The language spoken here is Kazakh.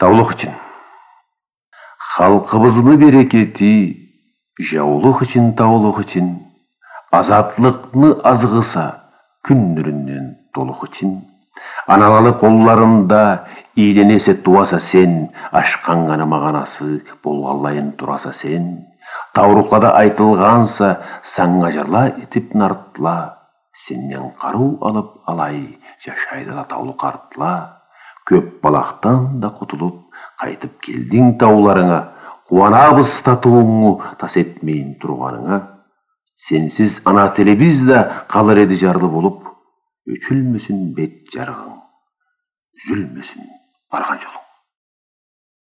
Таулық үшін. Халқыбызны берекети, жаулық үшін, таулық үшін, азатлықны азғыса, күн нұрыннен толық үшін. Аналалы қолларында иленесе туаса сен, ашқан ғана мағанасы болғалайын тұраса сен. Таурықлада айтылғанса, саңға жарла етіп нартла, сеннен қару алып алай, жашайдыла таулы қартла. Көп балақтан да құтылып, қайтып келдің тауларыңа, қуанабыз татуыңу тас етмейін тұрғаныңа. Сенсіз ана телебіз да қалыр еді жарлы болып, өчілмесін бет жарғың, үзілмесін барған жолың.